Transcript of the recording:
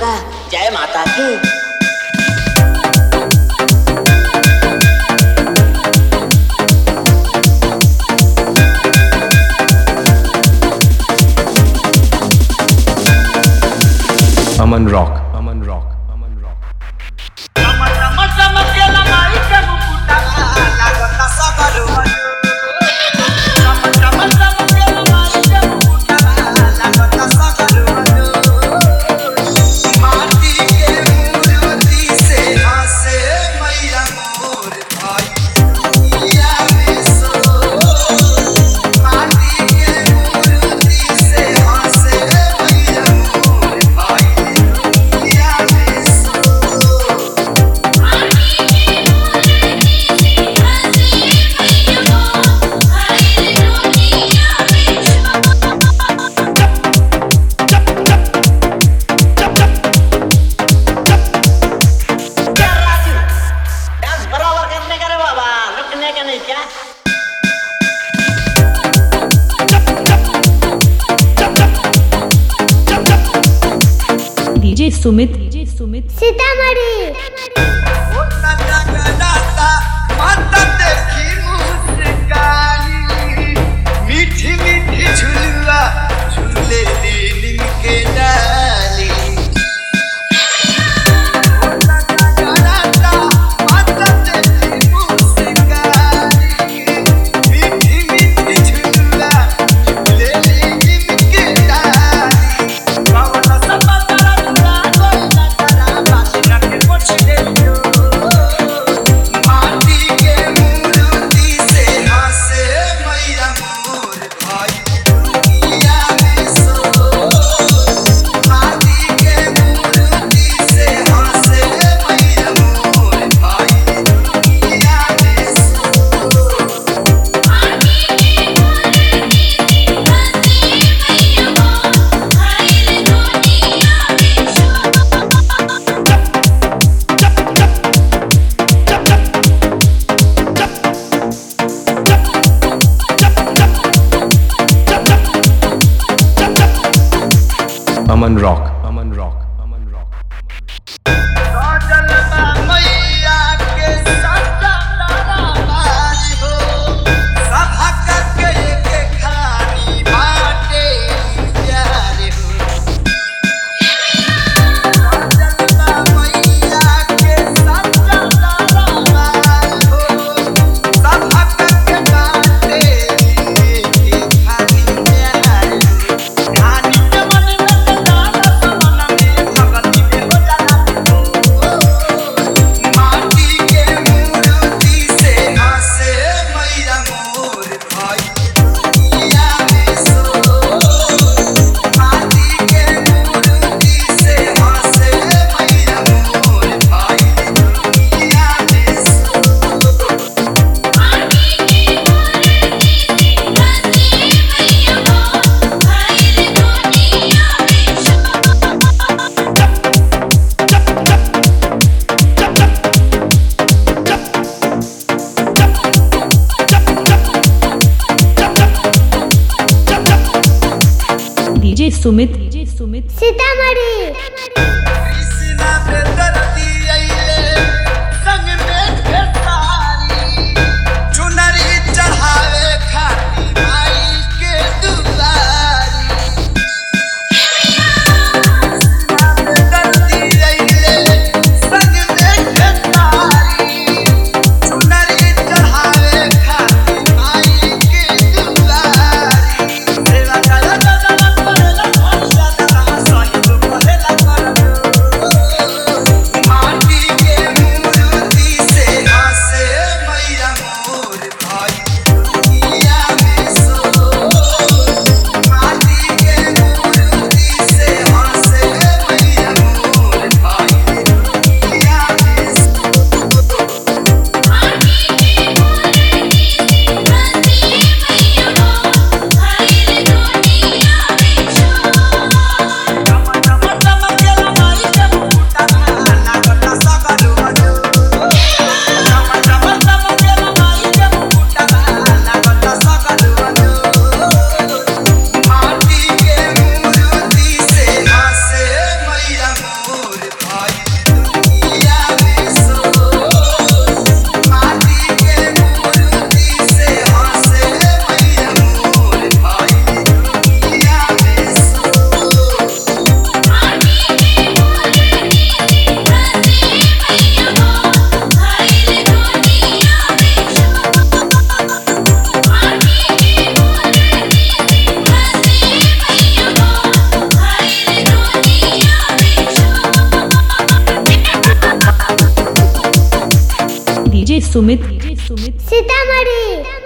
दुर्गा जय माता की। Aman Rock. Aman Rock. DJ Sumit Sitamarhi. मीठी मीठी झुलुआ झूले नीम के डाली। मीठी मीठी झुलुआ झूले नीम के डाली। माटी के मूर्ति से हंसे मैया मोर भाई दुनिया में सो। माटी के मूर्ति से हंसे मैया मोर भाई दुनिया में सो। Aman Rock. Aman Rock. Aman Rock. मैया के सच्चा दरबार हो। सभा करके एक खानी बाटे प्यार हो। मैया के सच्चा दरबार हो। सभा करके बाटे एक खानी प्यार हो। खानी के मन में जाला समन में भगती में हो जाला। माटी के मूर्ति से हंसे मैया मोर भाई दुनिया में सो। माटी के मूर्ति से हंसे मैया मोर भाई दुनिया में सो। डीजे सुमित सीतामढ़ी। कृष्णा पे दर्दी अइले संग में खेसारी। चुनरी चढ़ावे खाती माई के दुआरी। कृष्णा पे दर्दी अइले संग में खेसारी। चुनरी चढ़ावे खाती माई के दुआरी। सेवा करा करेला भैया सही तो कहेला कर। डीजे सुमित सीतामढ़ी